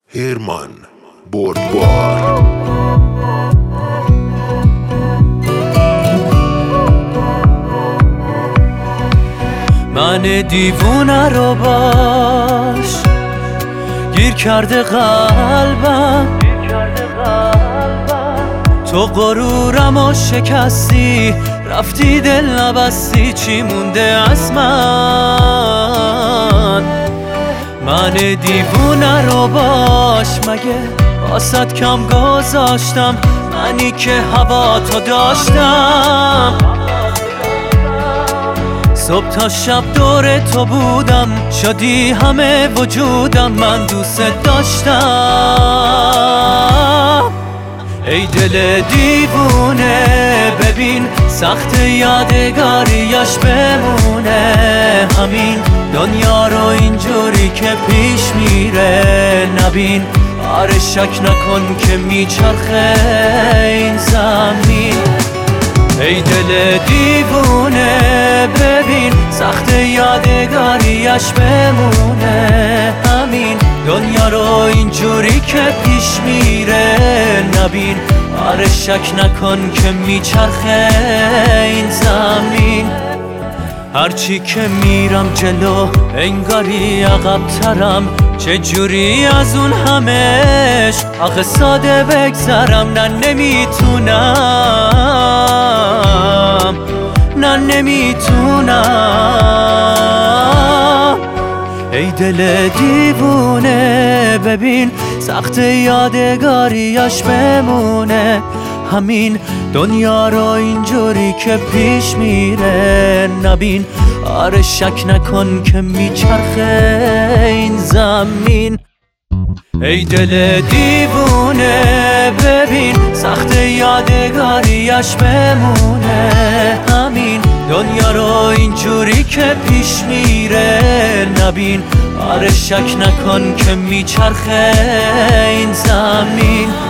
هیرمان بردبار. من دیوونه رو باش گیر کرده قلبم، تو غرورم و شکستی، رفتی دل نبستی، چی مونده از من دیوونه رو باش، مگه واسط کم گذاشتم؟ منی که هوا تو داشتم، صبح تا شب دور تو بودم، شدی همه وجودم، من دوست داشتم. ای دل دیوونه ببین سخت یادگاریش بمونه، همین دنیا رو اینجوری که پیش میره نبین، آره شک نکن که میچرخه این زمین. ای دل دیوونه ببین سخت یادگاریش بمونه، همین دنیا رو اینجوری که پیش میره نبین، آره شک نکن که میچرخه این زمین. هرچی که میرم جلو انگاری عقب‌ترم، چه جوری از اون همش آخه ساده بگذرم؟ نه نمیتونم. ای دل دیوونه ببین سخت یادگاریش بمونه، همین دنیا رو اینجوری که پیش میره نبین، آره شک نکن که میچرخه این زمین. ای دل دیوونه ببین سخت یادگاریش بمونه، همین دنیا رو اینجوری که پیش میره نبین، آره شک نکن که میچرخه این زمین.